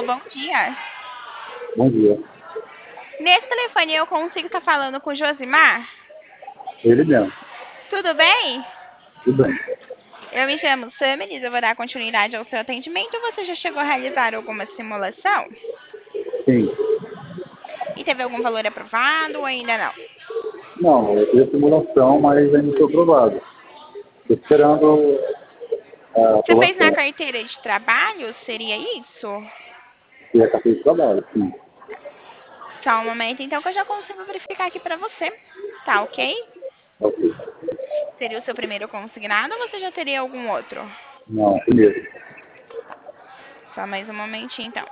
bom dia. Bom dia. Nesse telefone eu consigo estar falando com o Josimar? Ele mesmo. Tudo bem? Tudo bem. Eu me chamo Samiris, eu vou dar continuidade ao seu atendimento. Você já chegou a realizar alguma simulação? Sim. E teve algum valor aprovado ou ainda não? Não, eu fiz a simulação, mas ainda não foi aprovado. Estou esperando a Você fez na aprovação. carteira de trabalho? Seria isso? E a carteira de trabalho, sim. Só um momento, então, que eu já consigo verificar aqui pra você. Tá, ok? Ok. Seria o seu primeiro consignado ou você já teria algum outro? Não, primeiro. Só mais um momentinho, então.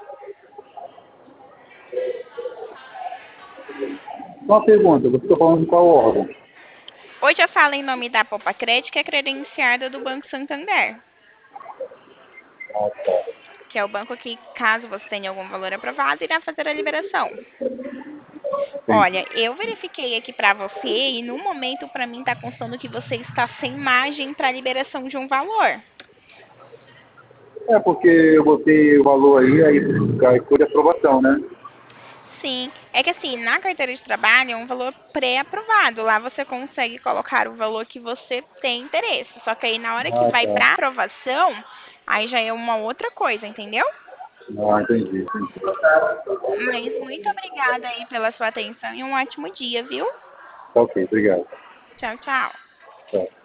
Só uma pergunta, você está falando de qual órgão? Hoje eu falo em nome da Popa Crédito, que é credenciada do Banco Santander, Ah, tá. que é o banco que, caso você tenha algum valor aprovado, irá fazer a liberação. Sim. Olha, eu verifiquei aqui pra você e no momento pra mim tá constando que você está sem margem para liberação de um valor. É porque eu botei o valor aí foi de aprovação, né? Sim, é que assim, na carteira de trabalho é um valor pré-aprovado. Lá você consegue colocar o valor que você tem interesse. Só que aí na hora que Ah, vai tá. para aprovação, aí já é uma outra coisa, entendeu? Ah, entendi. Mas muito obrigada aí pela sua atenção e um ótimo dia, viu? Tá ok, obrigado. Tchau, tchau. Tchau.